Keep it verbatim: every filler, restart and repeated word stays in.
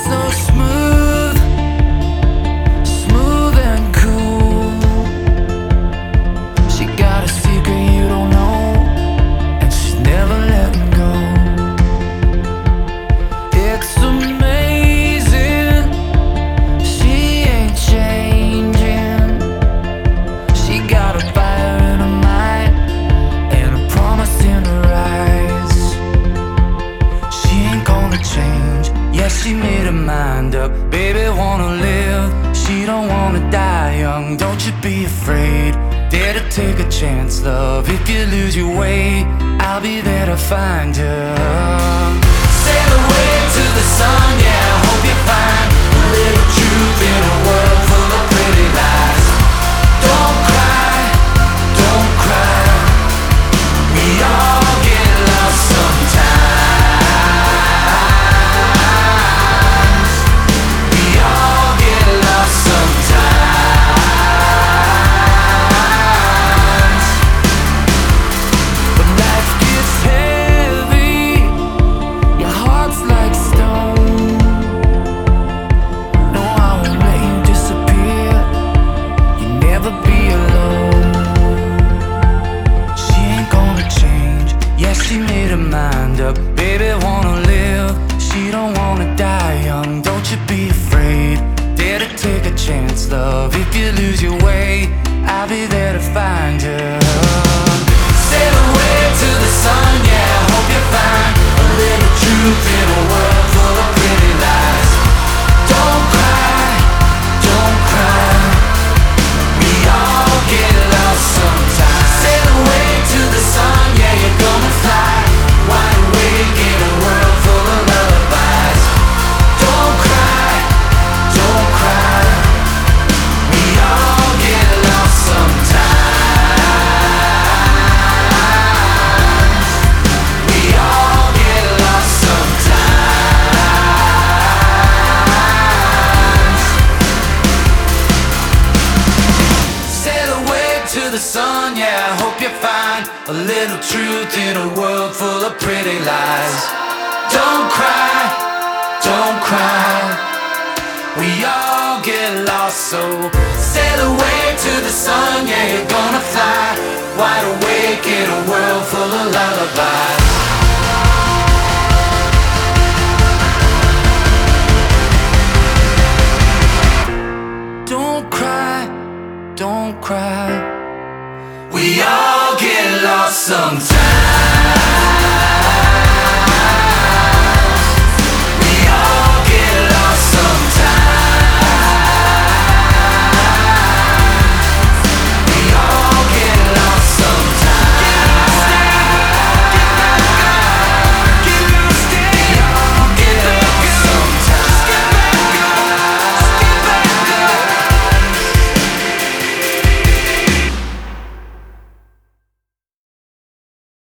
so smooth, smooth and cool. She got a secret you don't know, and she's never letting go. It's amazing, she ain't changing. She got a fire in her mind and a promise in her eyes. She ain't gonna change, yeah, she made her mind up. Baby wanna live, she don't wanna die young. Don't you be afraid, dare to take a chance, love. If you lose your way, I'll be there to find you. Sail away to the sun, yeah, I hope you find a little truth in a world full of pretty lies. Don't cry, don't cry, we all get lost sometimes. We all get lost sometimes. But life gets heavy, your heart's like stone. No, I won't let you disappear, you'll never be alone. She ain't gonna change, yeah, she made her mind up. Baby wanna live, she don't wanna die young. Don't you be afraid, dare to take a chance, love. If you lose your way, I'll be there to find you. Sail away to the sun, yeah, I hope you find a little truth in a world full of pretty lies. Don't cry, don't cry, we all get lost sometimes. Sail away to the sun, yeah, you're gonna fly wide awake in a world full of lullabies. Don't cry, don't cry, we all get lost sometimes. We all get lost sometimes. Sail away to the sun, yeah, I hope you find a little truth in a world full of pretty lies. Don't cry, don't cry, we all get lost, so sail away to the sun, yeah, you're gonna fly wide awake in a world full of lullabies. Don't cry, don't cry, we all get lost sometimes.